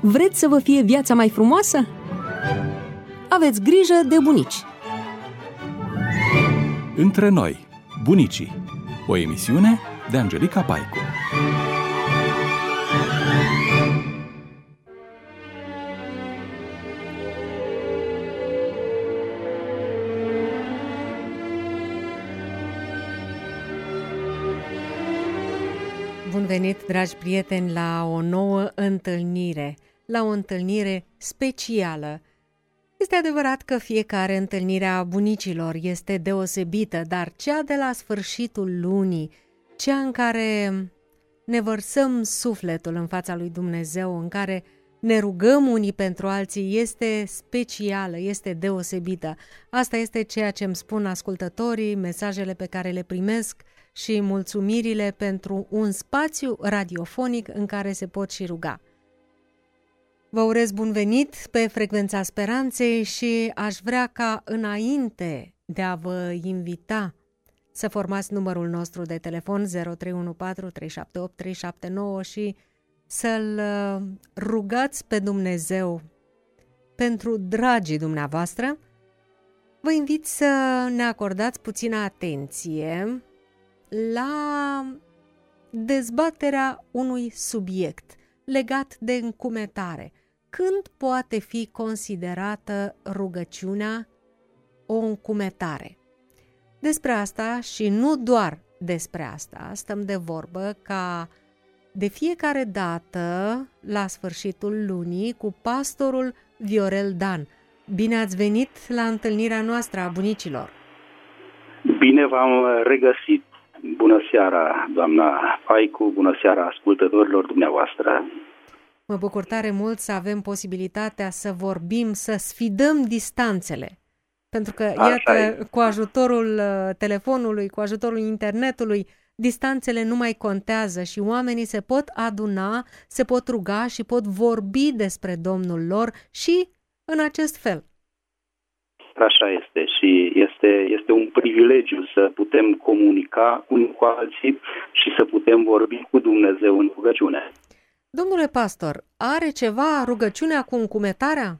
Vreți să vă fie viața mai frumoasă? Aveți grijă de bunici! Între noi, bunicii. O emisiune de Angelica Paicu. Bun venit, dragi prieteni, la o nouă întâlnire, la o întâlnire specială. Este adevărat că fiecare întâlnire a bunicilor este deosebită, dar cea de la sfârșitul lunii, cea în care ne vărsăm sufletul în fața lui Dumnezeu, în care ne rugăm unii pentru alții, este specială, este deosebită. Asta este ceea ce îmi spun ascultătorii, mesajele pe care le primesc și mulțumirile pentru un spațiu radiofonic în care se pot și ruga. Vă urez bun venit pe Frecvența Speranței și aș vrea ca înainte de a vă invita să formați numărul nostru de telefon 0314 378 379 și să-L rugați pe Dumnezeu pentru dragii dumneavoastră, vă invit să ne acordați puțină atenție la dezbaterea unui subiect legat de încumetare. Când poate fi considerată rugăciunea o încumetare? Despre asta și nu doar despre asta stăm de vorbă ca de fiecare dată la sfârșitul lunii cu pastorul Viorel Dan. Bine ați venit la întâlnirea noastră a bunicilor! Bine v-am regăsit! Bună seara, doamna Paicu, bună seara ascultătorilor dumneavoastră! Mă bucur tare mult să avem posibilitatea să vorbim, să sfidăm distanțele. Pentru că, iată, cu ajutorul telefonului, cu ajutorul internetului, distanțele nu mai contează și oamenii se pot aduna, se pot ruga și pot vorbi despre Domnul lor și în acest fel. Așa este și este un privilegiu să putem comunica unii cu alții și să putem vorbi cu Dumnezeu în rugăciune. Domnule pastor, are ceva rugăciunea cu încumetarea?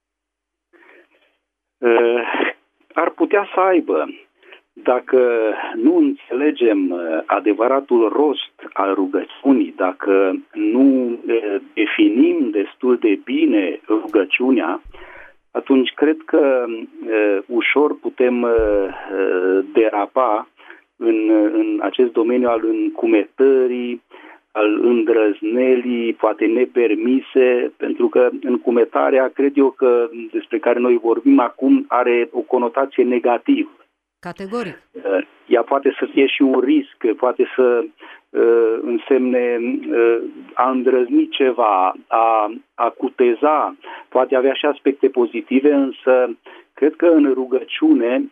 Ar putea să aibă. Dacă nu înțelegem adevăratul rost al rugăciunii, dacă nu definim destul de bine rugăciunea, atunci cred că ușor putem derapa în acest domeniu al încumetării, al îndrăznelii, poate nepermise, pentru că încumetarea, cred eu că despre care noi vorbim acum, are o conotație negativă. Categoric. Ea poate să fie și un risc, poate să însemne a îndrăzni ceva, a cuteza, poate avea și aspecte pozitive, însă cred că în rugăciune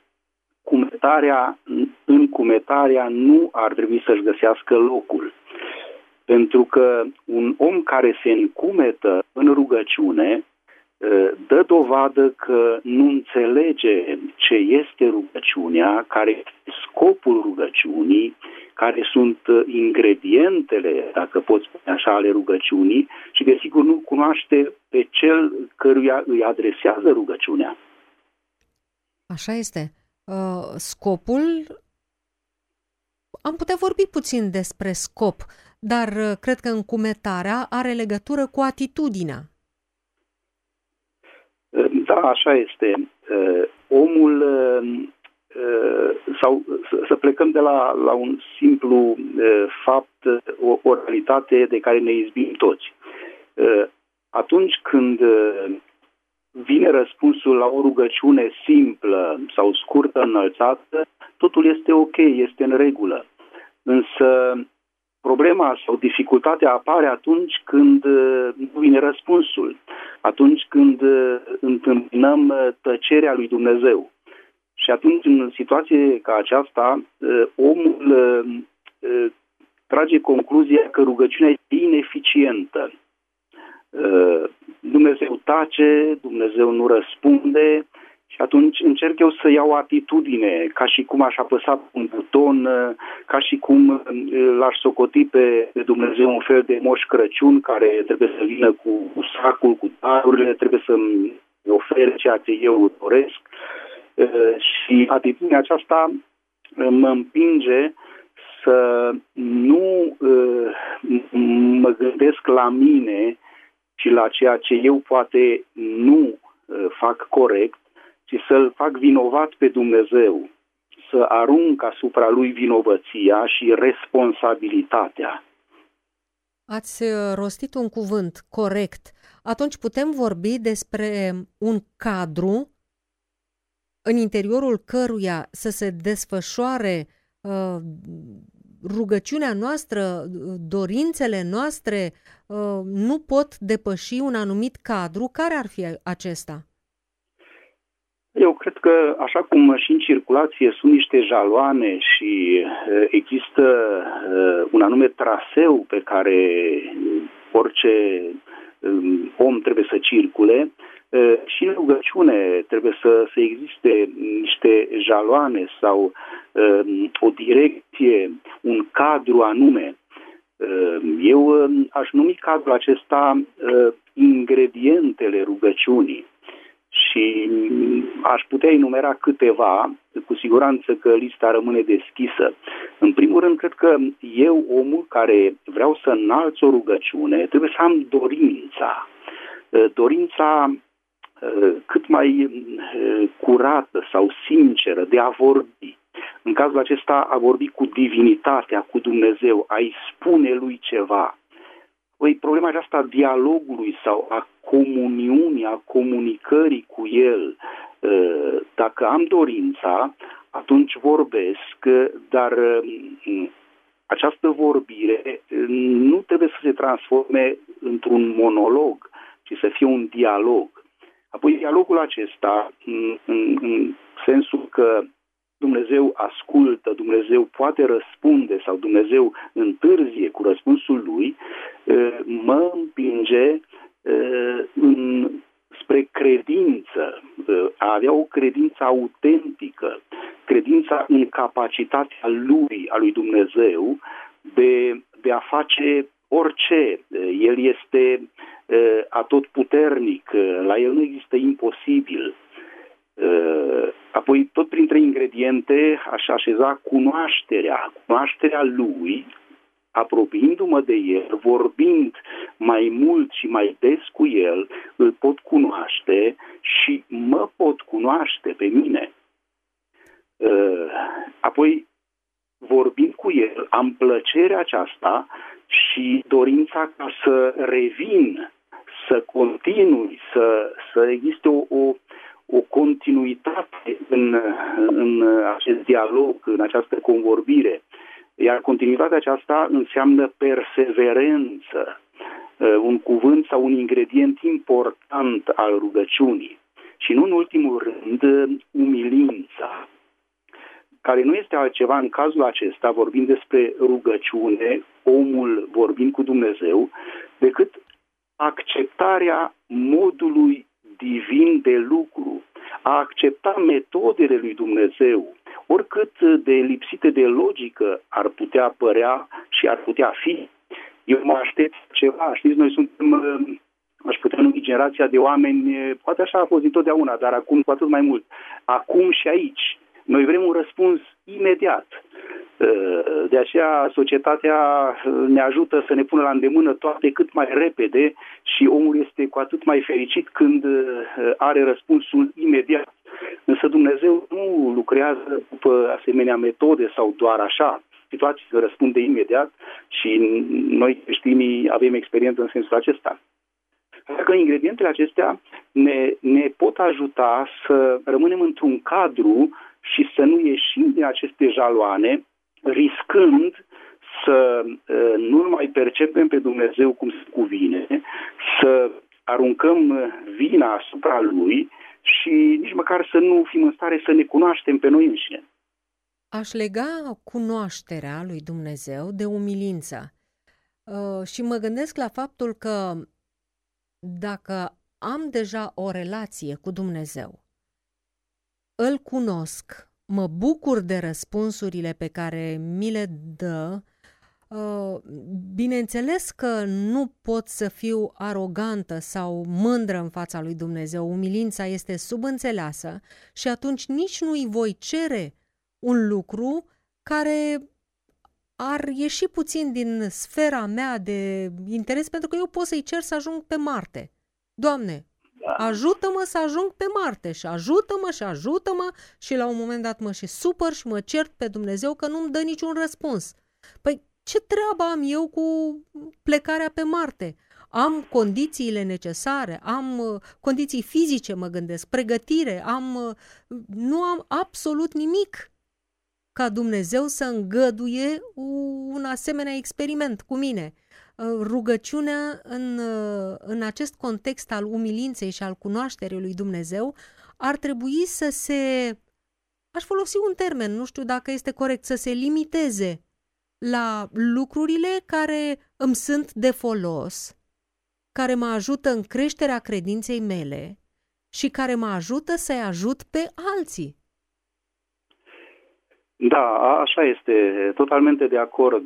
încumetarea nu ar trebui să-și găsească locul. Pentru că un om care se încumetă în rugăciune dă dovadă că nu înțelege ce este rugăciunea, care este scopul rugăciunii, care sunt ingredientele, dacă pot spune așa, ale rugăciunii și desigur nu cunoaște pe cel căruia îi adresează rugăciunea. Așa este. Scopul, am putea vorbi puțin despre scop, dar cred că încumetarea are legătură cu atitudinea. Da, așa este. Omul, sau să plecăm de la un simplu fapt, o realitate de care ne izbim toți. Atunci când vine răspunsul la o rugăciune simplă sau scurtă înălțată, totul este ok, este în regulă. Însă problema sau dificultatea apare atunci când nu vine răspunsul, atunci când întâmpinăm tăcerea lui Dumnezeu. Și atunci, în situație ca aceasta, omul trage concluzia că rugăciunea este ineficientă. Dumnezeu tace, Dumnezeu nu răspunde Și atunci încerc eu să iau atitudine, ca și cum aș apăsa un buton, ca și cum l-aș socoti pe Dumnezeu un fel de Moș Crăciun care trebuie să vină cu sacul, cu darurile, trebuie să-mi ofere ceea ce eu doresc. Și atitudinea aceasta mă împinge să nu mă gândesc la mine și la ceea ce eu poate nu fac corect, ci să-L fac vinovat pe Dumnezeu, să arunc asupra Lui vinovăția și responsabilitatea. Ați rostit un cuvânt corect. Atunci putem vorbi despre un cadru în interiorul căruia să se desfășoare rugăciunea noastră, dorințele noastre, nu pot depăși un anumit cadru. Care ar fi acesta? Eu cred că, așa cum și în circulație sunt niște jaloane și există un anume traseu pe care orice om trebuie să circule, și în rugăciune trebuie să existe niște jaloane sau o direcție, un cadru anume. Eu aș numi cadrul acesta ingredientele rugăciunii. Și aș putea enumera câteva, cu siguranță că lista rămâne deschisă. În primul rând, cred că eu, omul care vreau să înalț o rugăciune, trebuie să am dorința cât mai curată sau sinceră de a vorbi. În cazul acesta, a vorbi cu divinitatea, cu Dumnezeu, a-i spune lui ceva. Păi, problema aceasta a dialogului sau a comuniunii, a comunicării cu El, dacă am dorința, atunci vorbesc, dar această vorbire nu trebuie să se transforme într-un monolog, ci să fie un dialog. Apoi dialogul acesta, în sensul că Dumnezeu ascultă, Dumnezeu poate răspunde sau Dumnezeu întârzie cu răspunsul Lui, mă împinge spre credință, a avea o credință autentică, credința în capacitatea Lui, a lui Dumnezeu, de a face orice. El este atotputernic, la El nu există imposibil. Apoi, tot printre ingrediente, aș așeza cunoașterea Lui, apropiindu-mă de El, vorbind mai mult și mai des cu El, îl pot cunoaște și mă pot cunoaște pe mine. Apoi, vorbind cu El, am plăcerea aceasta și dorința ca să revin, să continui, să existe o continuitate în acest dialog, în această convorbire. Iar continuitatea aceasta înseamnă perseverență, un cuvânt sau un ingredient important al rugăciunii. Și nu în ultimul rând, umilința, care nu este altceva în cazul acesta, vorbind despre rugăciune, omul vorbind cu Dumnezeu, decât acceptarea modului divin de lucru, a accepta metodele lui Dumnezeu, oricât de lipsite de logică ar putea părea și ar putea fi. Eu mă aștept ceva, știți, noi suntem, aș putea numi generația de oameni, poate așa a fost întotdeauna, dar acum cu atât mai mult, acum și aici. Noi vrem un răspuns imediat. De aceea societatea ne ajută să ne pună la îndemână toate cât mai repede și omul este cu atât mai fericit când are răspunsul imediat. Însă Dumnezeu nu lucrează după asemenea metode sau doar așa. Situații se răspunde imediat și noi creștinii avem experiență în sensul acesta. Așa că ingredientele acestea ne pot ajuta să rămânem într-un cadru și să nu ieșim din aceste jaloane, riscând să nu mai percepem pe Dumnezeu cum se cuvine, să aruncăm vina asupra Lui și nici măcar să nu fim în stare să ne cunoaștem pe noi înșine. Aș lega cunoașterea lui Dumnezeu de umilință. Și mă gândesc la faptul că dacă am deja o relație cu Dumnezeu, îl cunosc, mă bucur de răspunsurile pe care mi le dă. Bineînțeles că nu pot să fiu arogantă sau mândră în fața lui Dumnezeu. Umilința este subînțeleasă și atunci nici nu-i voi cere un lucru care ar ieși puțin din sfera mea de interes, pentru că eu pot să-i cer să ajung pe Marte. Doamne, ajută-mă să ajung pe Marte și ajută-mă și la un moment dat mă și supăr și mă cert pe Dumnezeu că nu-mi dă niciun răspuns. Păi ce treabă am eu cu plecarea pe Marte? Am condițiile necesare, am condiții fizice, mă gândesc, pregătire, nu am absolut nimic ca Dumnezeu să îngăduie un asemenea experiment cu mine. Rugăciunea în acest context al umilinței și al cunoașterii lui Dumnezeu ar trebui să aș folosi un termen, nu știu dacă este corect, să se limiteze la lucrurile care îmi sunt de folos, care mă ajută în creșterea credinței mele și care mă ajută să-i ajut pe alții. Da, așa este, totalmente de acord.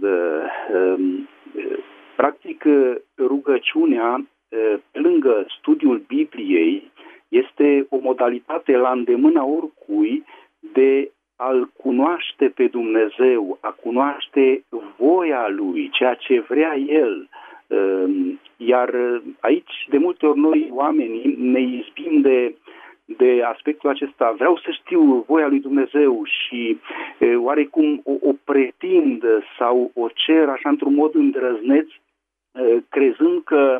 Practic, rugăciunea, pe lângă studiul Bibliei, este o modalitate la îndemâna oricui de a-L cunoaște pe Dumnezeu, a cunoaște voia Lui, ceea ce vrea El. Iar aici, de multe ori, noi, oamenii, ne izbim de aspectul acesta. Vreau să știu voia lui Dumnezeu și oarecum o pretind sau o cer așa într-un mod îndrăzneț, crezând că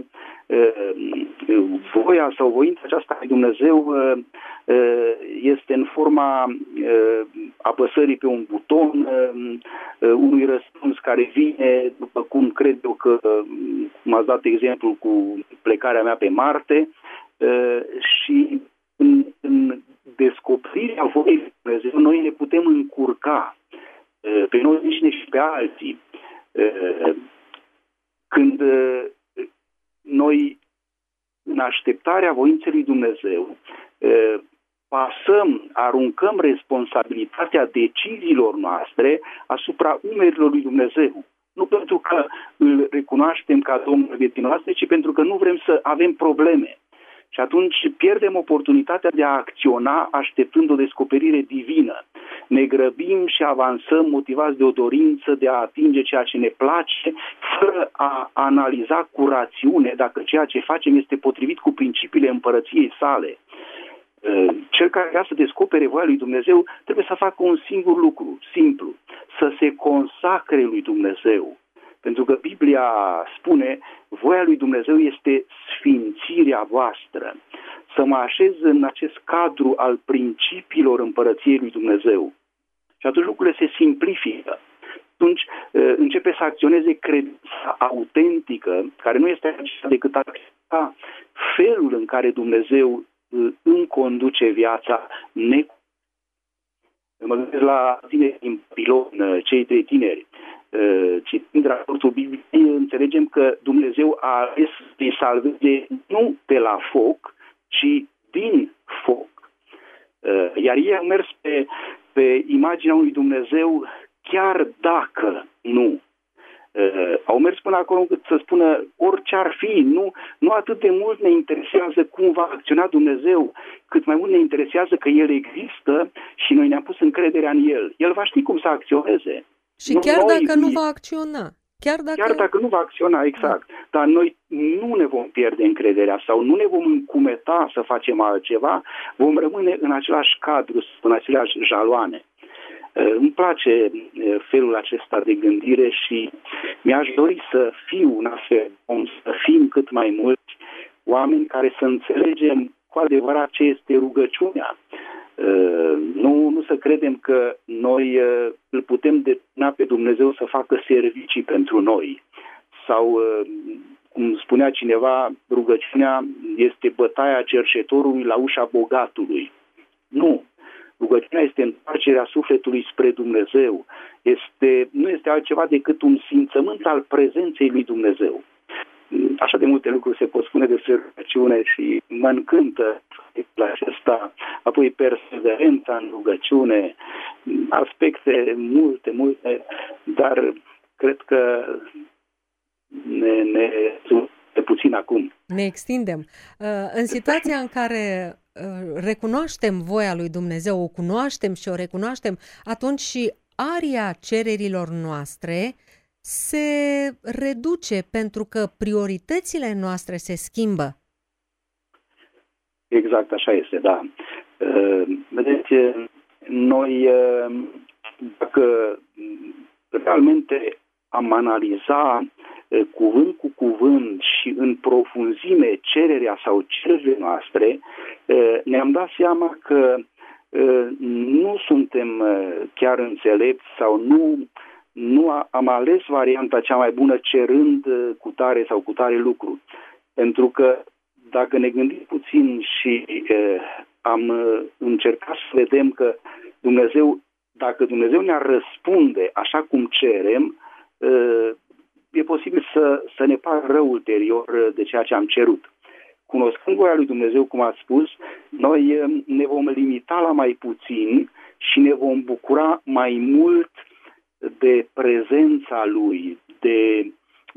voia sau voința aceasta lui Dumnezeu este în forma apăsării pe un buton, unui răspuns care vine, după cum cred eu că, cum ați dat exemplu cu plecarea mea pe Marte, și în descoperirea voiei lui Dumnezeu noi ne putem încurca pe noi înșine și pe alții. Când noi, în așteptarea voinței lui Dumnezeu, aruncăm responsabilitatea deciziilor noastre asupra umerilor lui Dumnezeu. Nu pentru că îl recunoaștem ca Domnul vieții noastre, ci pentru că nu vrem să avem probleme. Și atunci pierdem oportunitatea de a acționa așteptând o descoperire divină. Ne grăbim și avansăm motivați de o dorință de a atinge ceea ce ne place, fără a analiza cu rațiune dacă ceea ce facem este potrivit cu principiile împărăției sale. Cel care vrea să descopere voia lui Dumnezeu trebuie să facă un singur lucru, simplu, să se consacre lui Dumnezeu. Pentru că Biblia spune, voia lui Dumnezeu este sfințirea voastră. Să mă așez în acest cadru al principiilor împărăției lui Dumnezeu. Și atunci lucrurile se simplifică. Atunci începe să acționeze credința autentică, care nu este aceea decât a accepta felul în care Dumnezeu îmi conduce viața. Mă gândesc la tineri din Pilon, cei 3 tineri. Citind raportul Bibliei, înțelegem că Dumnezeu a ales să-i salveze nu de la foc, ci din foc. Iar ei au mers pe imaginea unui Dumnezeu chiar dacă nu. Au mers până acolo încât să spună orice ar fi, nu atât de mult ne interesează cum va acționa Dumnezeu, cât mai mult ne interesează că El există și noi ne-am pus încrederea în El. El va ști cum să acționeze. Și chiar dacă nu va acționa. Chiar dacă nu va acționa, exact. Dar noi nu ne vom pierde încrederea sau nu ne vom încumeta să facem altceva, vom rămâne în același cadru, în aceleași jaloane. Îmi place felul acesta de gândire și mi-aș dori să fiu un astfel om, să fim cât mai mulți oameni care să înțelegem cu adevărat ce este rugăciunea. Nu să credem că noi îl putem determina pe Dumnezeu să facă servicii pentru noi. Sau, cum spunea cineva, rugăciunea este bătaia cerșetorului la ușa bogatului. Nu. Rugăciunea este întoarcerea sufletului spre Dumnezeu. Nu este altceva decât un simțământ al prezenței lui Dumnezeu. Așa de multe lucruri se pot spune despre rugăciune și mă încântă aspectul acesta, apoi perseverența în rugăciune, aspecte multe, dar cred că ne sunt puțin acum. Ne extindem. În situația în care recunoaștem voia lui Dumnezeu, o cunoaștem și o recunoaștem, atunci și aria cererilor noastre se reduce pentru că prioritățile noastre se schimbă. Exact așa este, da. Vedeți, noi, dacă realmente am analiza cuvânt cu cuvânt și în profunzime cererea sau cererile noastre, ne-am dat seama că nu suntem chiar înțelepți sau nu am ales varianta cea mai bună cerând cu tare sau cu tare lucru. Pentru că dacă ne gândim puțin și am încercat să vedem că dacă Dumnezeu ne-ar răspunde așa cum cerem, e posibil să ne pară rău ulterior de ceea ce am cerut. Cunoscând voia lui Dumnezeu, cum ați spus, noi ne vom limita la mai puțin și ne vom bucura mai mult de prezența Lui, de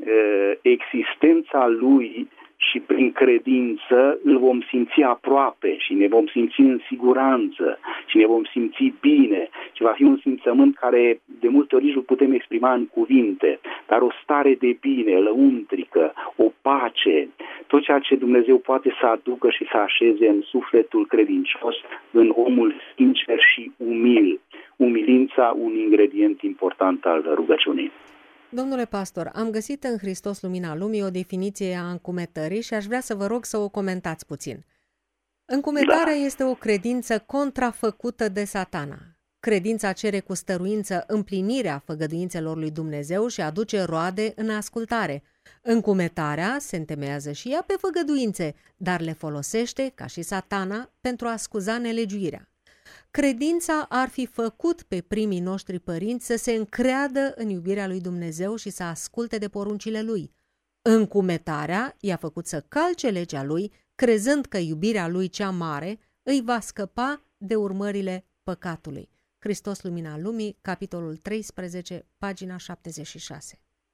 existența Lui și prin credință îl vom simți aproape și ne vom simți în siguranță și ne vom simți bine și va fi un simțământ care de multe ori nici nu putem exprima în cuvinte, dar o stare de bine, lăuntrică, o pace, tot ceea ce Dumnezeu poate să aducă și să așeze în sufletul credincios, în omul sincer și umil. Umilința, un ingredient important al rugăciunii. Domnule pastor, am găsit în Hristos Lumina Lumii o definiție a încumetării și aș vrea să vă rog să o comentați puțin. Încumetarea este o credință contrafăcută de Satana. Credința cere cu stăruință împlinirea făgăduințelor lui Dumnezeu și aduce roade în ascultare. Încumetarea se întemeiază și ea pe făgăduințe, dar le folosește, ca și Satana, pentru a scuza nelegiuirea. Credința ar fi făcut pe primii noștri părinți să se încreadă în iubirea lui Dumnezeu și să asculte de poruncile lui. Încumetarea i-a făcut să calce legea lui, crezând că iubirea lui cea mare îi va scăpa de urmările păcatului. Hristos Lumina Lumii, capitolul 13, pagina 76.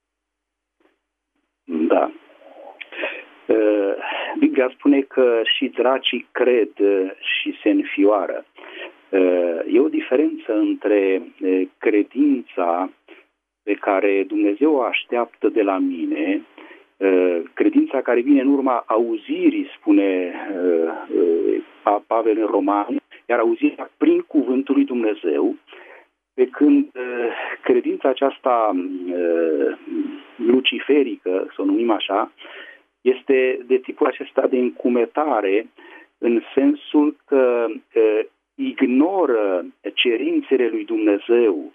Da. Biblia spune că și dracii cred și se înfioară. E o diferență între credința pe care Dumnezeu o așteaptă de la mine, credința care vine în urma auzirii, spune Pavel în Romani, iar auzirea prin cuvântul lui Dumnezeu, pe când credința aceasta luciferică, să o numim așa, este de tipul acesta de încumetare, în sensul că ignoră cerințele lui Dumnezeu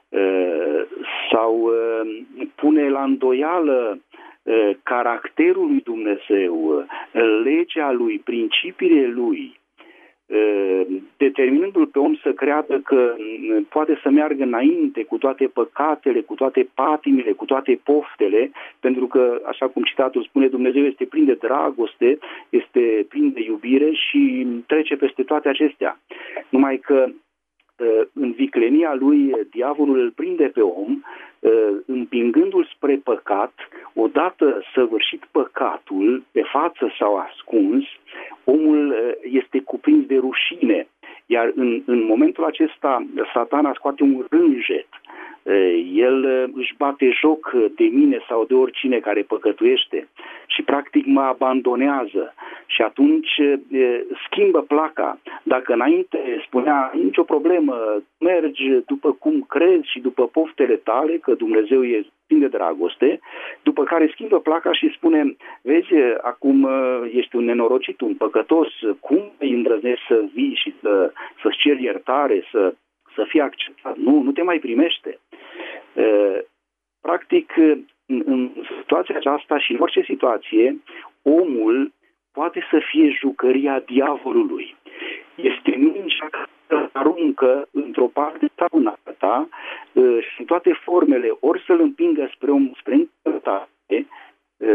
sau pune la îndoială caracterul lui Dumnezeu, legea lui, principiile lui, determinându-l pe om să creadă că poate să meargă înainte cu toate păcatele, cu toate patimile, cu toate poftele, pentru că, așa cum citatul spune, Dumnezeu este plin de dragoste, este plin de iubire și trece peste toate acestea. Numai că în viclenia lui, diavolul îl prinde pe om, împingându-l spre păcat. Odată săvârșit păcatul, pe față sau ascuns, omul este cuprins de rușine. Iar în momentul acesta, Satana scoate un rânjet. El își bate joc de mine sau de oricine care păcătuiește și practic mă abandonează. Și atunci schimbă placa. Dacă înainte spunea, nicio problemă, mergi după cum crezi și după poftele tale, că Dumnezeu e plin de dragoste, după care schimbă placa și spune, vezi, acum ești un nenorocit, un păcătos, cum îi îndrăznești să vii și să-ți ceri iertare, să fii acceptat? Nu te mai primește. Practic, în situația aceasta și în orice situație, omul poate să fie jucăria diavolului. Este mingea care aruncă într-o parte sau în alta și în toate formele, ori să-l împingă spre încălcare,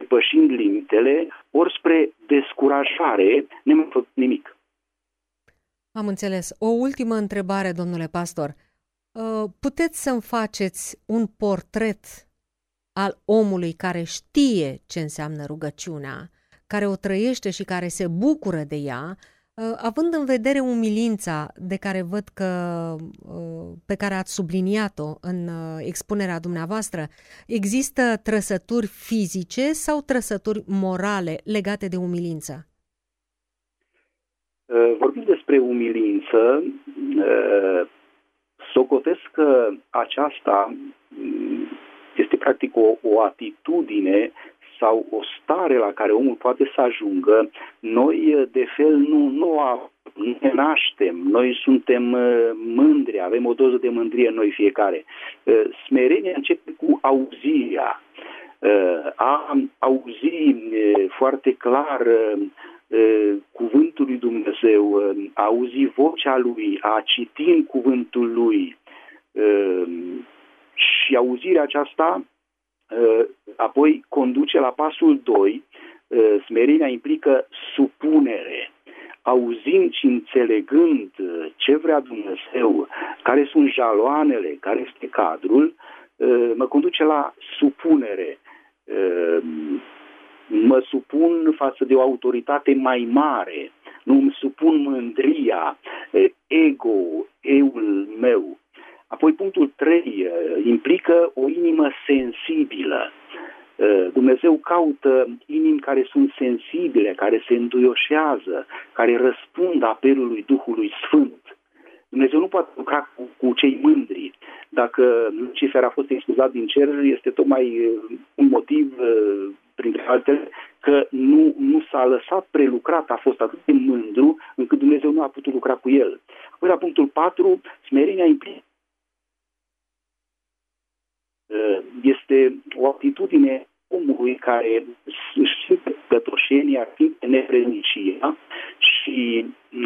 depășind limitele, ori spre descurajare, nemai făcut nimic. Am înțeles. O ultimă întrebare, domnule pastor. Puteți să-mi faceți un portret al omului care știe ce înseamnă rugăciunea, care o trăiește și care se bucură de ea, având în vedere umilința de care văd că pe care ați subliniat-o în expunerea dumneavoastră, există trăsături fizice sau trăsături morale legate de umilință? Vorbim despre umilință, socotesc că aceasta este practic o atitudine sau o stare la care omul poate să ajungă. Noi, de fel, nu ne naștem, noi suntem mândri, avem o doză de mândrie în noi fiecare. Smerenia începe cu auzirea. A auzi foarte clar cuvântul lui Dumnezeu, a auzi vocea lui, a citi în cuvântul lui și auzirea aceasta apoi conduce la pasul 2. Smerenia implică supunere. Auzind și înțelegând ce vrea Dumnezeu, care sunt jaloanele, care este cadrul, mă conduce la supunere. Mă supun față de o autoritate mai mare, nu îmi supun mândria, ego, eul meu. Apoi punctul 3 implică o inimă sensibilă. Dumnezeu caută inimi care sunt sensibile, care se înduioșează, care răspund apelului Duhului Sfânt. Dumnezeu nu poate lucra cu cei mândri. Dacă Lucifer a fost expulzat din cer, este tocmai un motiv, printre altele, că nu s-a lăsat prelucrat, a fost atât de mândru, încât Dumnezeu nu a putut lucra cu el. Apoi la punctul 4, smerenia implică este o atitudine omului care își simte pătoșenia, simte nevrednicia și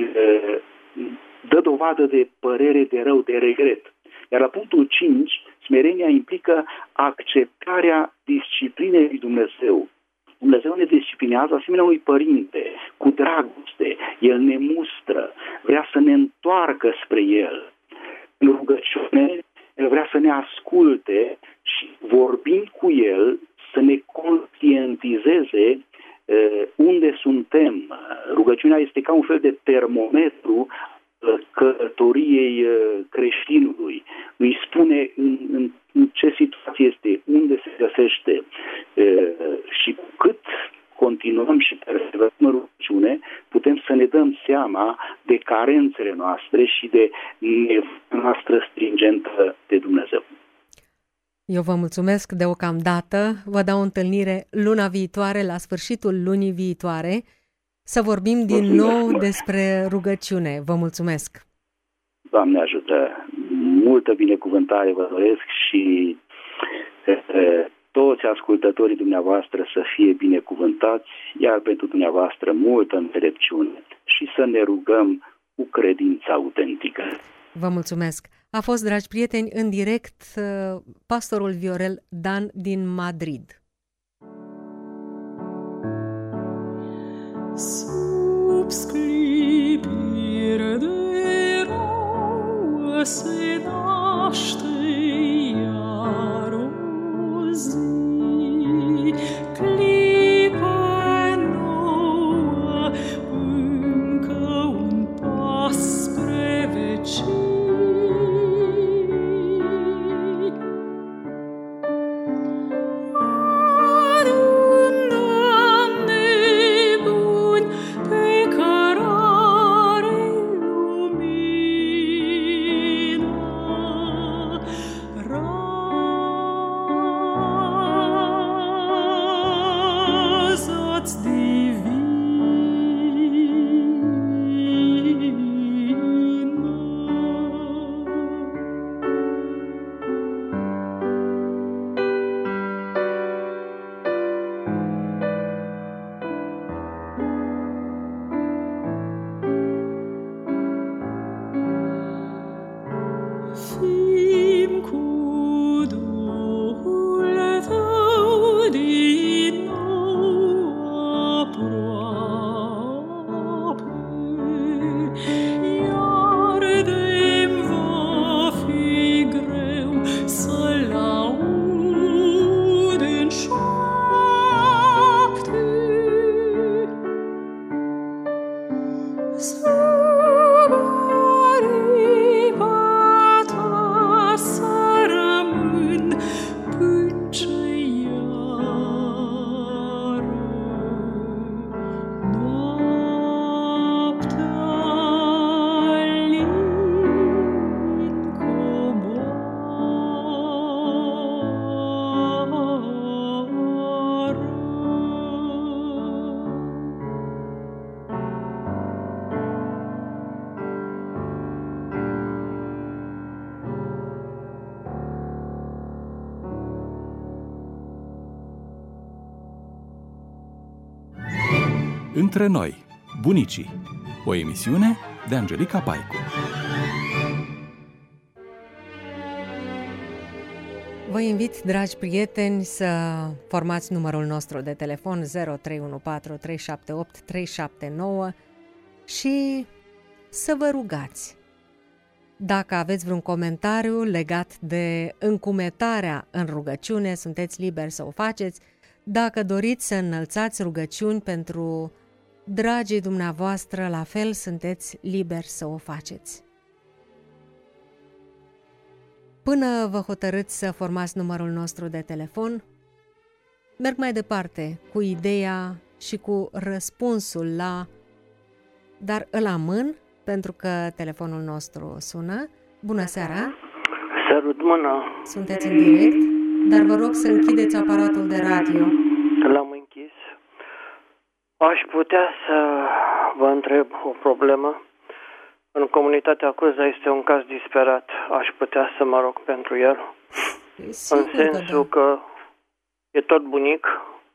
dă dovadă de părere de rău, de regret. Iar la punctul 5, smerenia implică acceptarea disciplinei lui Dumnezeu. Dumnezeu ne disciplinează asemenea unui părinte, cu dragoste. El ne mustră, vrea să ne întoarcă spre El. În rugăciune, El vrea să ne asculte și vorbind cu El, să ne conștientizeze unde suntem. Rugăciunea este ca un fel de termometru călătoriei creștinului. Îi spune în ce situație este, unde se găsește și cu cât continuăm și perseverăm în rugăciune, putem să ne dăm seama de carențele noastre și de nevoia noastră stringentă de Dumnezeu. Eu vă mulțumesc deocamdată. Vă dau o întâlnire luna viitoare, la sfârșitul lunii viitoare, să vorbim din nou despre rugăciune. Vă mulțumesc! Doamne ajută! Multă binecuvântare vă doresc și toți ascultătorii dumneavoastră să fie binecuvântați, iar pentru dumneavoastră multă înțelepciune și să ne rugăm cu credință autentică. Vă mulțumesc! A fost, dragi prieteni, în direct pastorul Viorel Dan din Madrid. Sub sclipire de rouă se naște iar o zi, clipă nouă, încă un pas spre vecii. Între noi, bunicii. O emisiune de Angelica Paicu. Vă invit, dragi prieteni, să formați numărul nostru de telefon 0314 378 379 și să vă rugați. Dacă aveți vreun comentariu legat de încumetarea în rugăciune, sunteți liberi să o faceți. Dacă doriți să înălțați rugăciuni pentru dragii dumneavoastră, la fel sunteți liberi să o faceți. Până vă hotărâți să formați numărul nostru de telefon, merg mai departe cu ideea și cu răspunsul la dar îl amân, pentru că telefonul nostru sună. Bună seara! Sărut mâna! Sunteți în direct, dar vă rog să închideți aparatul de radio. L-am închis. Aș putea să vă întreb o problemă. În comunitatea Cuza este un caz disperat. Aș putea să mă rog pentru el. În sensul că e tot bunic.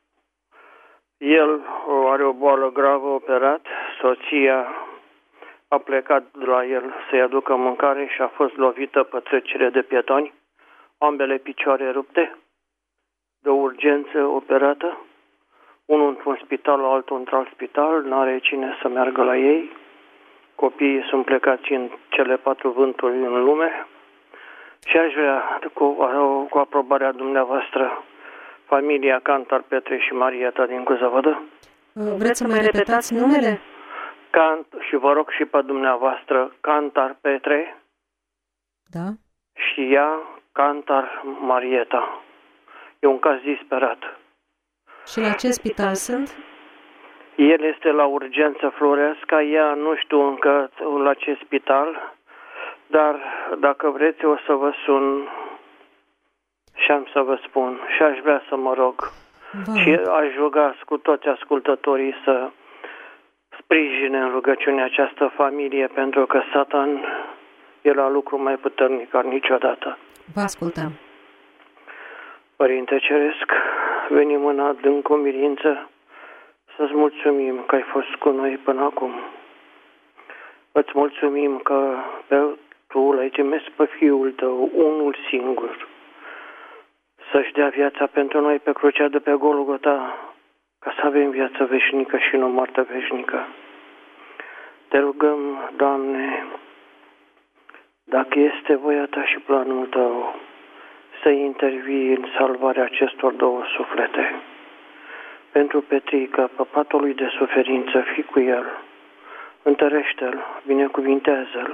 El are o boală gravă, operat. Soția a plecat de la el să-i aducă mâncare și a fost lovită pe trecere de pietoni. Ambele picioare rupte. De urgență operată. Unul într-un spital, altul într-alt spital. N-are cine să meargă la ei. Copiii sunt plecați în cele 4 vânturi în lume. Și aș vrea, cu aprobarea dumneavoastră, familia Cantar, Petre și Marieta din Cuzăvădă. Vreți să mai repetați numele? Și vă rog și pe dumneavoastră, Cantar, Petre. Da. Și ea, Cantar, Marieta. E un caz disperat. Și la ce spital sunt? El este la urgență Floreasca, ea nu știu încă la ce spital, dar dacă vreți o să vă sun și am să vă spun și aș vrea să mă rog. Și aș ruga cu toți ascultătorii să sprijine în rugăciune această familie, pentru că Satan e la lucru mai puternic ca niciodată. Vă ascultăm. Părinte Ceresc, venim în adânc umilință să-ți mulțumim că ai fost cu noi până acum. Îți mulțumim că Tu l-ai trimis pe Fiul Tău, unul singur, să-și dea viața pentru noi pe crucea de pe Golgota, ca să avem viață veșnică și nu moarte veșnică. Te rugăm, Doamne, dacă este voia Ta și planul Tău, să intervii în salvarea acestor 2 suflete. Pentru Petrica, păpatul lui de suferință, fii cu el, întărește-l, binecuvintează-l.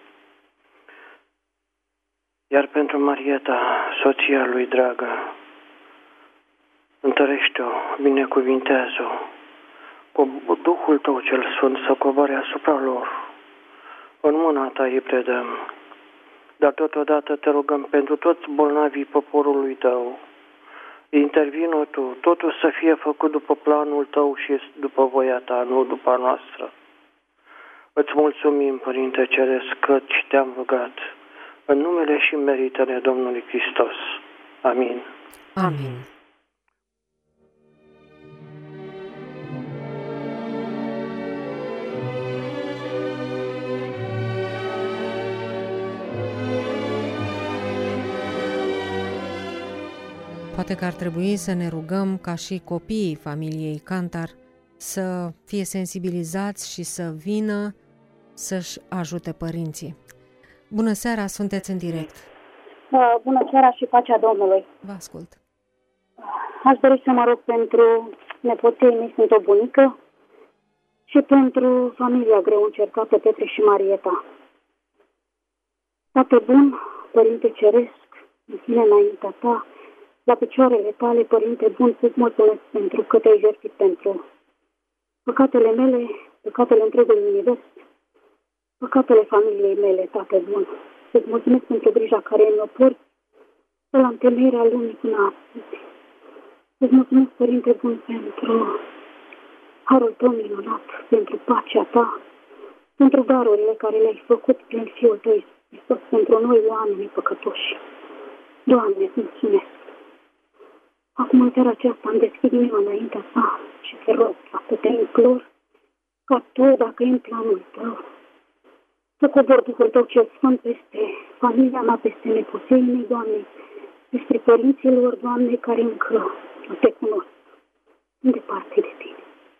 Iar pentru Marieta, soția lui dragă, întărește-o, binecuvintează-o, cu Duhul Tău cel Sfânt să coboare asupra lor. În mâna Ta îi predăm, dar totodată te rugăm pentru toți bolnavii poporului Tău. Intervină Tu, totul să fie făcut după planul Tău și după voia Ta, nu după a noastră. Îți mulțumim, Părinte Ceresc, căci Te-am rugat în numele și meritele Domnului Hristos. Amin. Amin. Poate că ar trebui să ne rugăm ca și copiii familiei Cantar să fie sensibilizați și să vină să-și ajute părinții. Bună seara, sunteți în direct. Bună seara și pacea Domnului. Vă ascult. Aș dori să mă rog pentru nepoții mei, sunt o bunică și pentru familia greu încercată, Petre și Marieta. Tată bun, Părinte Ceresc, închin înaintea ta, la picioarele tale, Părinte bun, să-ți mulțumesc pentru că te-ai jertfit pentru păcatele mele, păcatele întregului univers, păcatele familiei mele, Tată bun. Să-ți mulțumesc pentru grija care mi-o porți de la întemeierea lumii până astăzi. Să-ți mulțumesc, Părinte bun, pentru harul tău minunat, pentru pacea ta, pentru darurile care le-ai făcut prin Fiul tău Iisus, pentru noi oamenii păcătoși. Doamne, îți mulțumesc. Acum în seara aceasta îmi deschid inima înaintea ta și te rog, Tată, te implor ca tu, dacă e în planul tău, să cobori Duhul tău cel Sfânt peste familia mea, peste nepoței mei, Doamne, peste părinților, Doamne, care încă nu te cunosc, sunt departe de tine.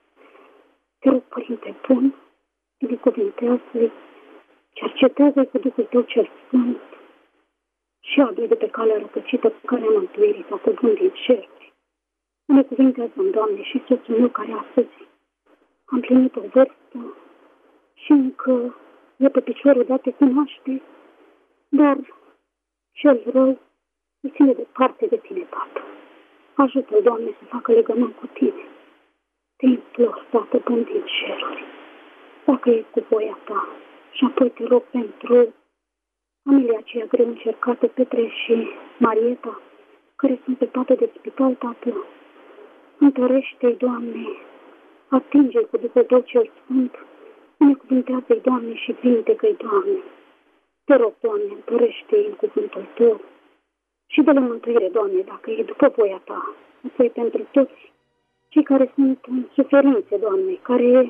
Te rog, Părinte bun, binecuvintează-i, cercetează-i cu Duhul tău cel Sfânt și adu-i de pe calea rătăcită pe calea mântuirii, Tată bun din ceruri. Binecuvintează-mi, Doamne, și soțul meu care astăzi am plinit o vârstă și încă e pe piciorul de a te cunoaște, dar cel rău îi ține departe de tine, Tată. Ajută-l, Doamne, să facă legământ cu tine. Te implor, Tată bun din ceruri, dacă e cu voia ta. Și apoi te rog pentru familia aceea greu încercată, Petre și Marieta, care sunt pe pată de spital, Tată. Întărește-i, Doamne, atinge-i cu Duhul tău cel Sfânt, binecuvintează-i, Doamne, și vindecă-i, Doamne. Te rog, Doamne, întărește-i în cuvântul tău și dă-le mântuire, Doamne, dacă e după voia ta. Apoi pentru toți cei care sunt în suferințe, Doamne, care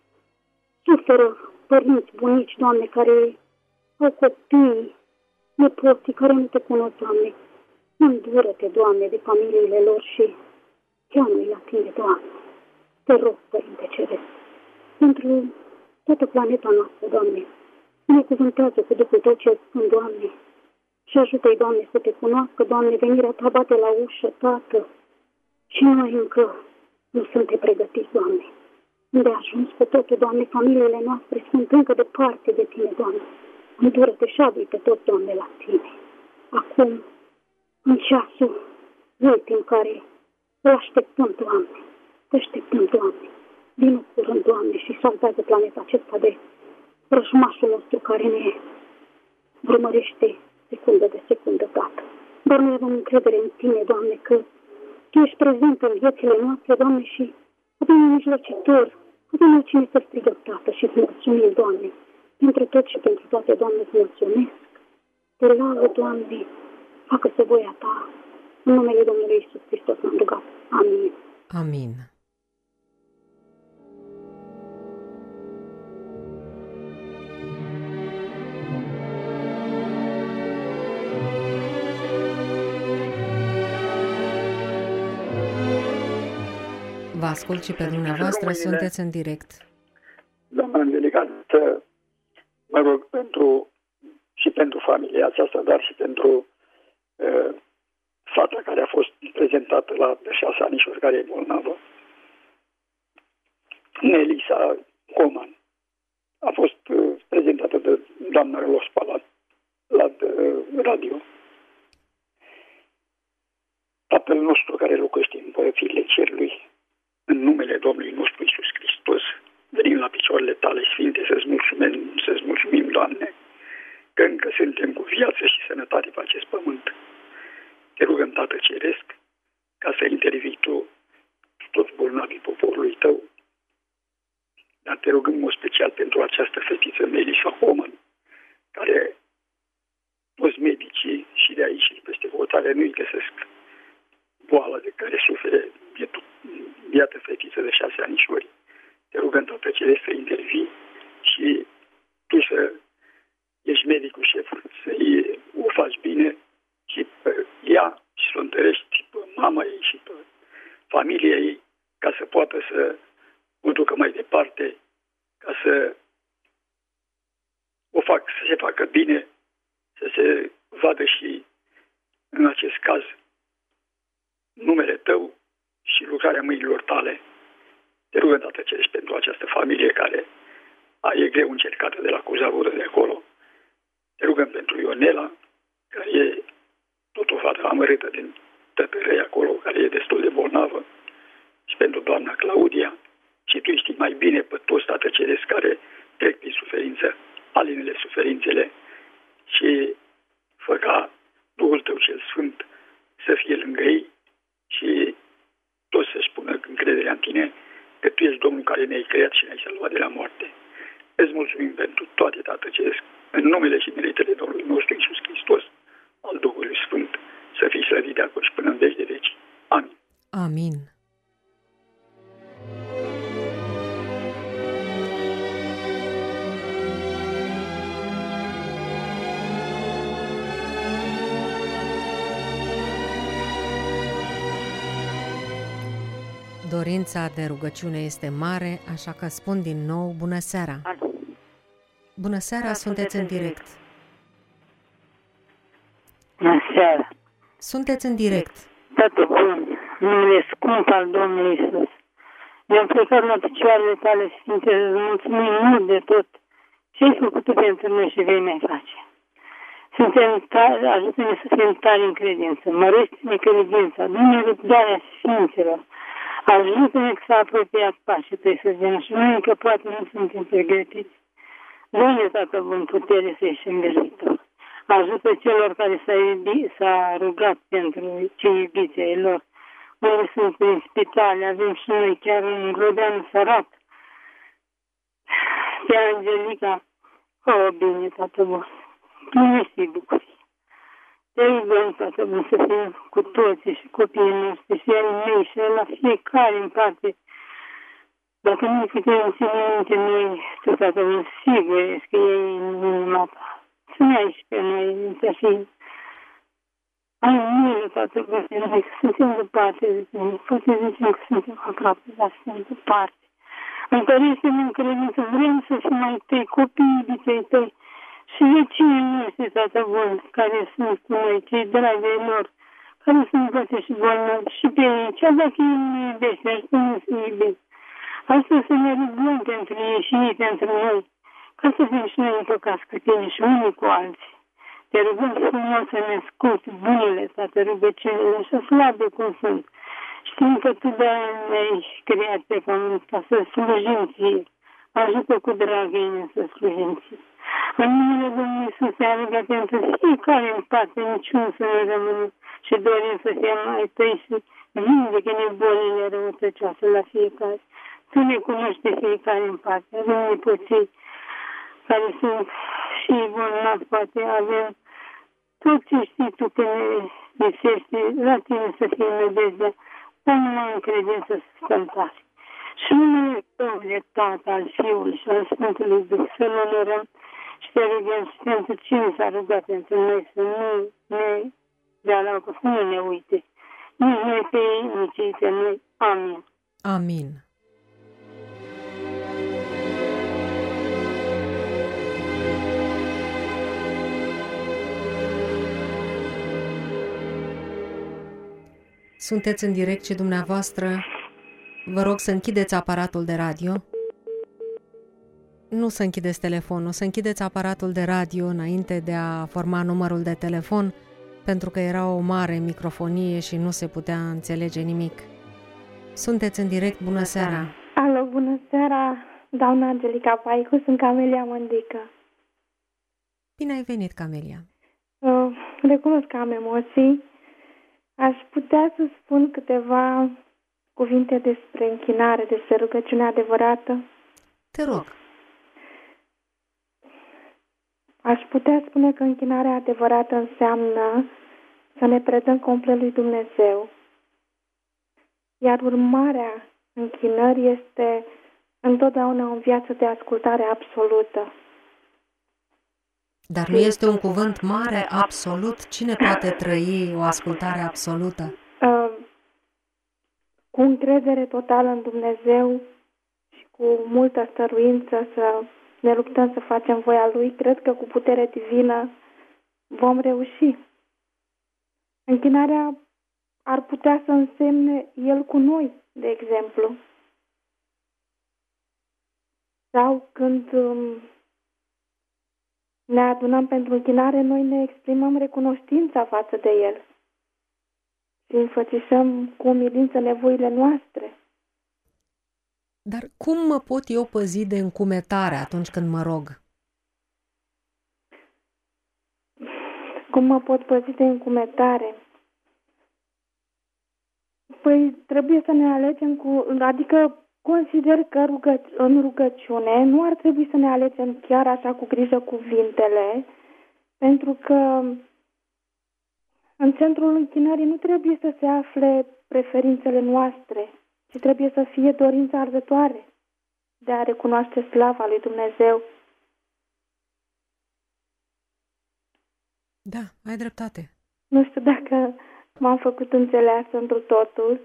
suferă, părinți, bunici, Doamne, care au copii, nepoții, care nu te cunosc, Doamne. Îndură-te, Doamne, de familiile lor și cheamă-i la tine, Doamne. Te rog, Părinte Ceresc, pentru toată planeta noastră, Doamne, binecuvântează cu Duhul tău cel Sfânt, Doamne, și ajută-i, Doamne, să te cunoască, Doamne, venirea ta bate la ușă, Tată, și noi încă nu suntem pregătiți, Doamne. Unde ajuns cu totul, Doamne, familiile noastre sunt încă departe de tine, Doamne. Îndură-te și adu-i pe tot, Doamne, la tine. Acum, în ceasul ultim care îl așteptăm, Doamne, te așteptăm, Doamne. Vino curând, Doamne, și salvează planeta acesta de rășmașul nostru care ne urmărește secundă de secundă, Tată. Dar noi avem încredere în tine, Doamne, că tu ești prezent în viețile noastre, Doamne, și avem un mijlocitor, avem la cine să strigăm, Tată, și îți mulțumim, Doamne, pentru tot și pentru toate, Doamne, îți mulțumesc. Te laudă, Doamne, facă-se voia ta. În numele Domnului Iisus Hristos m-am rugat. Amin. Amin. Vă ascult și pe dumneavoastră, sunteți în direct. Doamna Angelica, mă rog și pentru familia aceasta, dar și pentru fata care a fost prezentată la 6 anișori, care e bolnavă. Nelisa Coman a fost prezentată de doamna Rospa la radio. Tatăl nostru care locuiește în părățiile cerului, în numele Domnului nostru Iisus Hristos, venim la picioarele tale sfinte să-ți mulțumim, Doamne, că încă suntem cu viață și sănătate pe acest pământ. Te rugăm, Tată Ceresc, ca să intervii tu toți bolnavii poporului tău, dar te rugăm în mod special pentru această fetiță, Melissa Homan, care toți medicii și de aici și peste hotare nu-i găsesc boala de care suferă biată fetiță de 6 anișori. Te rugăm, Tată Ceresc, să intervii și tu să ești medicul șef, să-i o faci bine și pe ea și să o întărești pe mama ei și pe familia ei, ca să poată să o ducă mai departe, ca să să se facă bine, să se vadă și în acest caz numele tău și lucrarea mâinilor tale. Te rugăm, Tată Ceresc, pentru această familie care e greu încercată de la Cuzavură de acolo. Te rugăm pentru Ionela, care e tot o fată amărâtă din Tătărăi acolo, care e destul de bolnavă, și pentru doamna Claudia. Și tu știi mai bine pe toți, Tată Ceresc, care trec prin suferință, alinele suferințele, și fă ca Duhul Tău cel Sfânt să fie lângă ei și toți să-și pună încrederea în Tine, că Tu ești Domnul care ne-ai creat și ne-ai salvat de la moarte. Îți mulțumim pentru toate, Tată Ceresc, în numele și meritele Domnului nostru Iisus Hristos, al Duhului Sfânt, să fii slăvit de acum și până în veci de veci. Amin. Amin. Dorința de rugăciune este mare, așa că spun din nou bună seara. Bună seara, sunteți în direct. Bună seara. Sunteți în direct. Tată bun, numele scump al Domnului Iisus. Eu-am plecat la picioarele Tale Sfinte, îți mulțumim mult de tot ce ai făcut Tu pentru noi și vei mai face. Suntem tari, ajută-ne să fim tari în credință, mărește-ne credința, du-ne răbdarea Sfinților. Ajută-ne că s-a apropiat pașii Tăi să vină și noi încă poate nu suntem pregătiți. Dă-ne, Tată bun, putere să ieșim de viitor. Ajută celor care s-a rugat pentru cei iubiți ai lor. Unde sunt prin spitale, avem și noi chiar un grodean sărat. Pe Angelica, bine, Tată bun, tu nu știi bucurii. Te rugăm, Tată bun, să fim cu toții și copiii noștri și ai mei și la fiecare în parte. Dacă nu putem ține minte noi, Tu, Tată bun, sigur ești că e în inima Ta. Să ne ai și pe noi, să fim. Ai milă, Tată bun, de noi, că suntem departe de Tine. Poate zicem că suntem aproape, dar suntem departe. Întărește-ne în credință, vrem să fim ai Tăi, copiii iubitei Tăi. Și vecinii noștri, Tată bun, care sunt cu noi, cei dragi ai lor, care sunt poate și bolnavi, și pe ei, chiar dacă ei nu iubește, ajută-ne să iubim. Astăzi să ne rugăm pentru ei și ei pentru noi, ca să fim și noi împăcați cu Tine și unii cu alții. Te rugăm frumos să ne asculti bunele, Tată, rugăciunile, așa slabe cum sunt. Știm că Tu de-aia ne-ai creat pe pământ ca să slujim Ție. Ajută cu drag inimi să slujim Ție. În numele Domnului Iisus te-a rugat pentru fiecare în parte, niciunul să nu rămână și dorim să fie mai Tăi și vindecă-ne bolile răutăcioase la fiecare. Tu ne cunoști fiecare în parte, avem nepoții care sunt și bolnavi, poate avem tot ce știi Tu că ne lipsește, la Tine să fie nădejdea, dar numai în credință să stăm tari. Și numele Tău de Tată, al Fiului și al Sfântului Duh, să-L onorăm și Te rugăm și pentru cine s-a rugat pentru noi să nu ne dea la că să nu ne uite. Nici noi pe ei, nici ei pe noi. Amin. Amin. Sunteți în direct și dumneavoastră. Vă rog să închideți aparatul de radio. Nu să închideți telefonul, să închideți aparatul de radio înainte de a forma numărul de telefon, pentru că era o mare microfonie și nu se putea înțelege nimic. Sunteți în direct, bună seara! Alo, bună seara! Doamna Angelica Paicu, sunt Camelia Mândică. Bine ai venit, Camelia! Recunosc că am emoții. Aș putea să spun câteva cuvinte despre închinare, despre rugăciune adevărată? Te rog. Aș putea spune că închinarea adevărată înseamnă să ne predăm complet lui Dumnezeu. Iar urmarea închinării este întotdeauna o viață de ascultare absolută. Dar nu este un cuvânt mare, absolut? Cine poate trăi o ascultare absolută? Cu încredere totală în Dumnezeu și cu multă stăruință să ne luptăm să facem voia Lui, cred că cu putere divină vom reuși. Închinarea ar putea să însemne El cu noi, de exemplu. Sau când ne adunăm pentru închinare, noi ne exprimăm recunoștința față de El și înfățișăm cu umilință nevoile noastre. Dar cum mă pot eu păzi de încumetare atunci când mă rog? Cum mă pot păzi de încumetare? Păi trebuie să ne alegem adică consider că în rugăciune nu ar trebui să ne alegem chiar așa cu grijă cuvintele, pentru că în centrul închinării nu trebuie să se afle preferințele noastre, ci trebuie să fie dorința ardătoare de a recunoaște slava lui Dumnezeu. Da, ai dreptate. Nu știu dacă m-am făcut înțeleasă întru totul.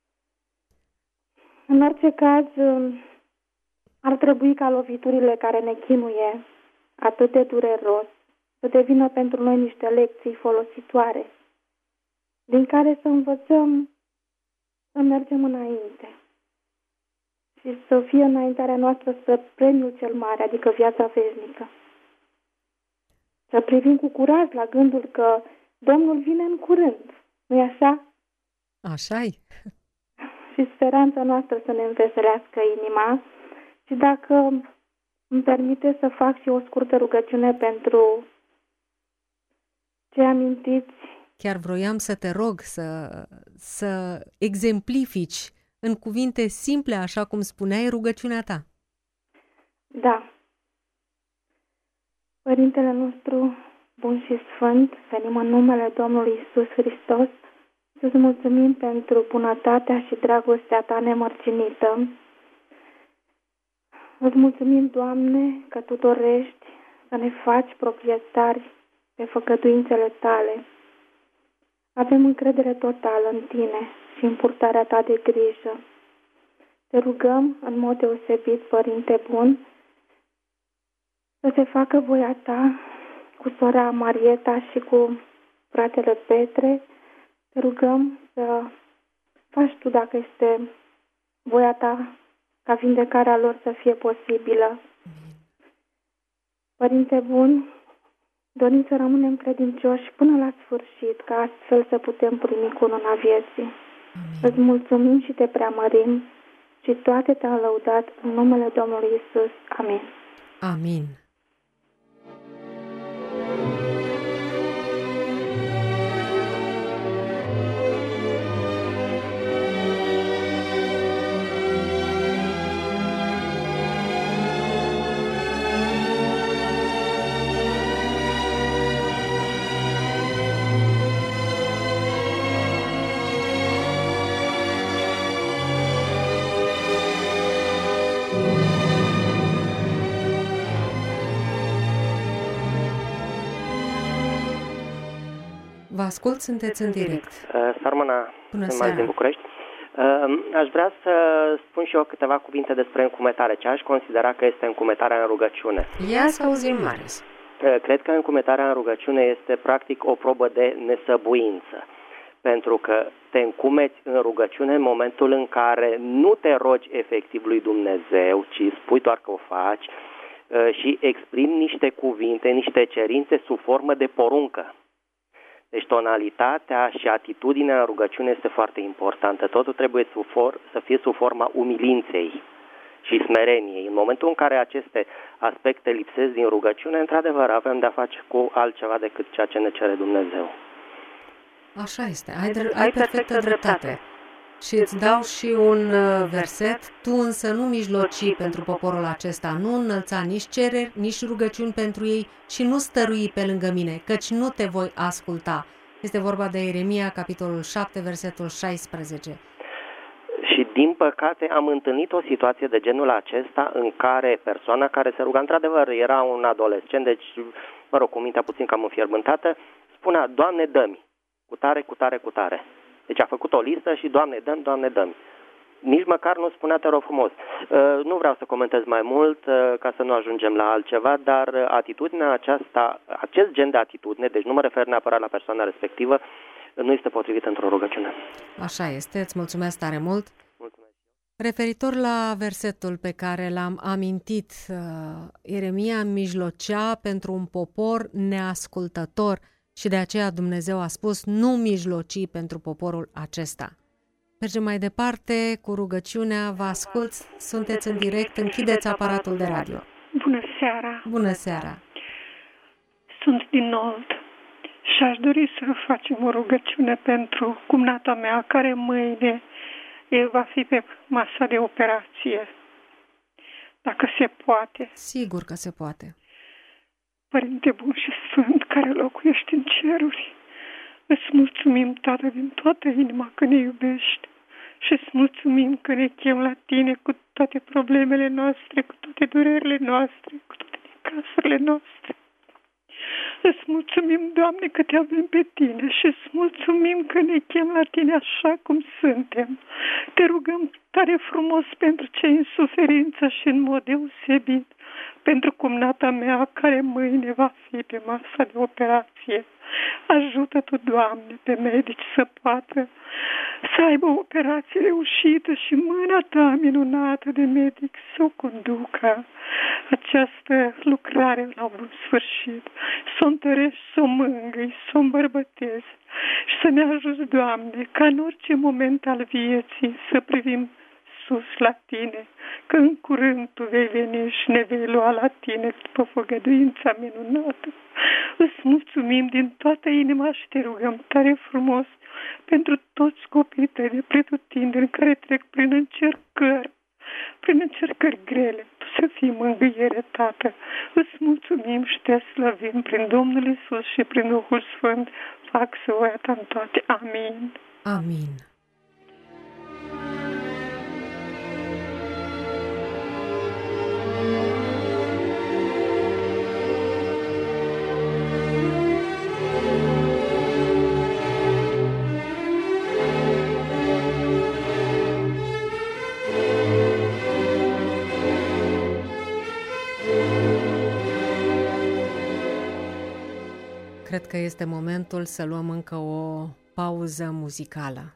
În orice caz, ar trebui ca loviturile care ne chinuie atât de dureros să devină pentru noi niște lecții folositoare, din care să învățăm să mergem înainte și să fie înaintarea noastră spre premiul cel mare, adică viața veșnică. Să privim cu curaj la gândul că Domnul vine în curând, nu-i așa? Așa-i. Și speranța noastră să ne înveselească inima. Și dacă îmi permite să fac și o scurtă rugăciune pentru cei amintiți. Chiar vroiam să te rog să exemplifici în cuvinte simple, așa cum spuneai, rugăciunea ta. Da. Părintele nostru, bun și sfânt, venim în numele Domnului Iisus Hristos să-ți mulțumim pentru bunătatea și dragostea ta nemărginită. Îți mulțumim, Doamne, că Tu dorești să ne faci proprietari pe făgăduințele Tale. Avem încredere totală în Tine și în purtarea Ta de grijă. Te rugăm în mod deosebit, Părinte bun, să se facă voia Ta cu sora Marieta și cu fratele Petre. Te rugăm să faci Tu, dacă este voia Ta, ca vindecarea lor să fie posibilă. Părinte bun, dorim să rămânem credincioși până la sfârșit, ca astfel să putem primi cununa vieții. Îți mulțumim și Te preamărim și toate Te-am lăudat în numele Domnului Iisus. Amin. Amin. Vă ascult, sunteți în direct. Sarmâna, sunt din București. Aș vrea să spun și eu câteva cuvinte despre încumetare. Ce aș considera că este încumetarea în rugăciune? Ia să auzim, Marius. Cred că încumetarea în rugăciune este practic o probă de nesăbuință. Pentru că te încumeți în rugăciune în momentul în care nu te rogi efectiv lui Dumnezeu, ci spui doar că o faci și exprimi niște cuvinte, niște cerințe sub formă de poruncă. Deci tonalitatea și atitudinea în rugăciune este foarte importantă. Totul trebuie să fie sub forma umilinței și smereniei. În momentul în care aceste aspecte lipsesc din rugăciune, într-adevăr, avem de-a face cu altceva decât ceea ce ne cere Dumnezeu. Așa este. Ai perfectă dreptate. Și îți dau și un verset. Tu însă nu mijloci pentru poporul acesta, nu înălța nici cereri, nici rugăciuni pentru ei și nu stărui pe lângă mine, căci nu te voi asculta. Este vorba de Ieremia, capitolul 7, versetul 16. Și din păcate am întâlnit o situație de genul acesta în care persoana care se ruga, într-adevăr, era un adolescent, deci, cu mintea puțin cam înfierbântată, spunea, Doamne, dă-mi, cu tare, cu tare, cu tare. Deci a făcut o listă și Doamne, dă-mi, Doamne, dă-mi. Nici măcar nu spunea, te rog frumos. Nu vreau să comentez mai mult ca să nu ajungem la altceva, dar atitudinea aceasta, acest gen de atitudine, deci nu mă refer neapărat la persoana respectivă, nu este potrivit într-o rugăciune. Așa este, îți mulțumesc tare mult. Mulțumesc. Referitor la versetul pe care l-am amintit, Ieremia mijlocea pentru un popor neascultător și de aceea Dumnezeu a spus nu mijloci pentru poporul acesta. Mergem mai departe cu rugăciunea, vă ascult, sunteți în direct, închideți aparatul de radio. Bună seara! Bună seara! Sunt din Olt și aș dori să facem o rugăciune pentru cumnata mea care mâine va fi pe masa de operație. Dacă se poate. Sigur că se poate. Părinte bun și sfânt care locuiești în ceruri, îți mulțumim, Tată, din toată inima că ne iubești și îți mulțumim că ne chem la Tine cu toate problemele noastre, cu toate durerile noastre, cu toate necasurile noastre. Îți mulțumim, Doamne, că Te avem pe Tine și îți mulțumim că ne chem la Tine așa cum suntem. Te rugăm tare frumos pentru cei în suferință și în mod deosebit pentru cumnata mea care mâine va fi pe masa de operație. Ajută Tu, Doamne, pe medici să poată să aibă o operație reușită și mâna Ta minunată de medic să o conducă această lucrare la bun sfârșit, să o întărești, să o mângâi, să o îmbărbătezi și să ne ajuți, Doamne, ca în orice moment al vieții să privim sus la Tine, că în curând Tu vei veni și ne vei lua la Tine după făgăduința minunată. Îți mulțumim din toată inima și Te rugăm tare frumos pentru toți copiii Tăi de pretutindeni care trec prin încercări grele. Tu să fii mângâiere, Tată. Îți mulțumim și Te slăvim prin Domnul Iisus și prin Duhul Sfânt. Fac să voia Ta în toate. Amin. Amin. Cred că este momentul să luăm încă o pauză muzicală.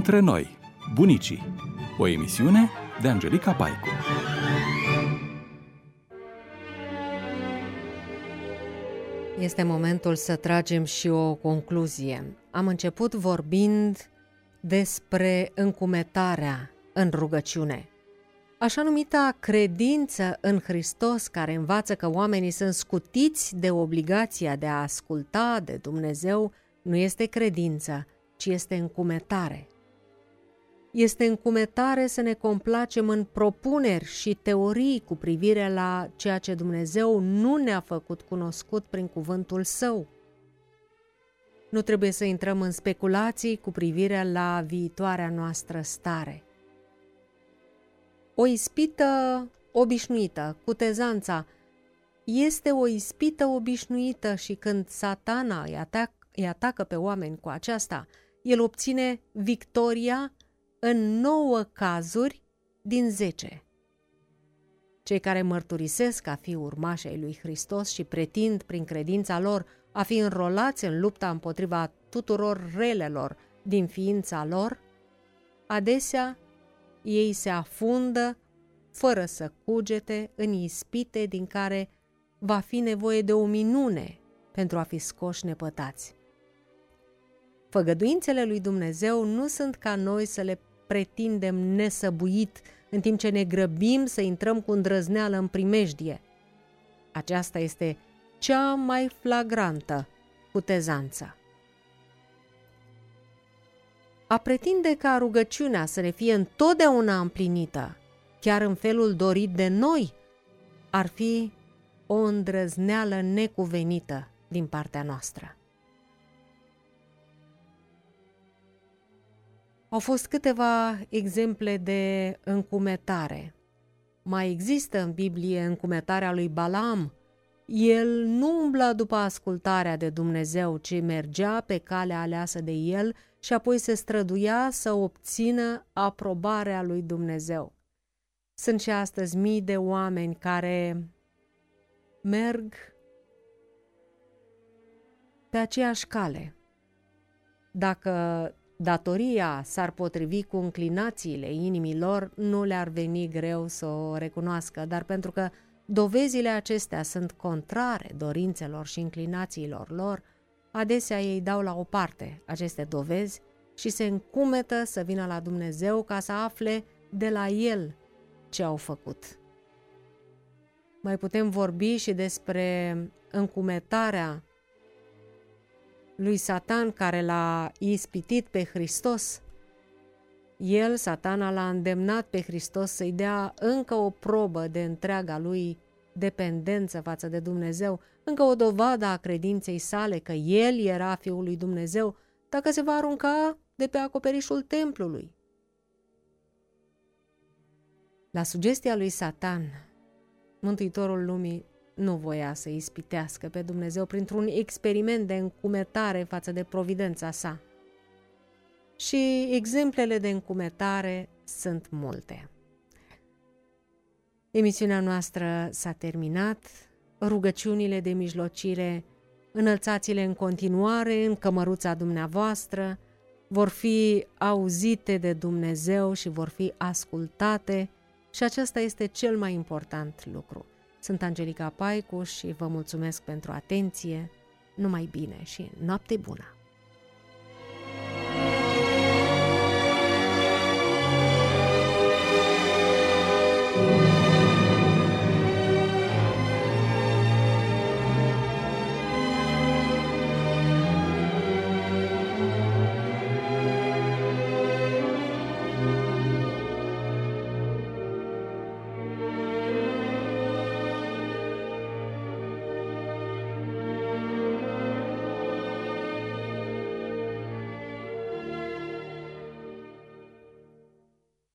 Între noi, bunicii, o emisiune de Angelica Paicu. Este momentul să tragem și o concluzie. Am început vorbind despre încumetarea în rugăciune. Așa numita credință în Hristos, care învață că oamenii sunt scutiți de obligația de a asculta de Dumnezeu, nu este credință, ci este încumetare. Este încumetare să ne complacem în propuneri și teorii cu privire la ceea ce Dumnezeu nu ne-a făcut cunoscut prin cuvântul Său. Nu trebuie să intrăm în speculații cu privire la viitoarea noastră stare. O ispită obișnuită, cutezanța, este o ispită obișnuită și când Satana îi atacă pe oameni cu aceasta, el obține victoria în 9 cazuri din 10. Cei care mărturisesc a fi urmași ai lui Hristos și pretind prin credința lor a fi înrolați în lupta împotriva tuturor relelor din ființa lor, adesea ei se afundă fără să cugete în ispite din care va fi nevoie de o minune pentru a fi scoși nepătați. Făgăduințele lui Dumnezeu nu sunt ca noi să le pretindem nesăbuit în timp ce ne grăbim să intrăm cu îndrăzneală în primejdie. Aceasta este cea mai flagrantă cutezanță. A pretinde ca rugăciunea să ne fie întotdeauna împlinită, chiar în felul dorit de noi, ar fi o îndrăzneală necuvenită din partea noastră. Au fost câteva exemple de încumetare. Mai există în Biblie încumetarea lui Balaam. El nu umbla după ascultarea de Dumnezeu, ci mergea pe calea aleasă de el și apoi se străduia să obțină aprobarea lui Dumnezeu. Sunt și astăzi mii de oameni care merg pe aceeași cale. Dacă datoria s-ar potrivi cu înclinațiile inimii lor, nu le-ar veni greu să o recunoască, dar pentru că dovezile acestea sunt contrare dorințelor și înclinațiilor lor, adesea ei dau la o parte aceste dovezi și se încumetă să vină la Dumnezeu ca să afle de la El ce au făcut. Mai putem vorbi și despre încumetarea lui Satan care l-a ispitit pe Hristos. El, Satana, l-a îndemnat pe Hristos să-i dea încă o probă de întreaga lui dependență față de Dumnezeu, încă o dovadă a credinței sale că el era Fiul lui Dumnezeu, dacă se va arunca de pe acoperișul templului. La sugestia lui Satan, Mântuitorul lumii nu voia să ispitească pe Dumnezeu printr-un experiment de încumetare față de providența sa. Și exemplele de încumetare sunt multe. Emisiunea noastră s-a terminat, rugăciunile de mijlocire, înălțați-le în continuare în cămăruța dumneavoastră, vor fi auzite de Dumnezeu și vor fi ascultate și acesta este cel mai important lucru. Sunt Angelica Paicu și vă mulțumesc pentru atenție, numai bine și noapte bună!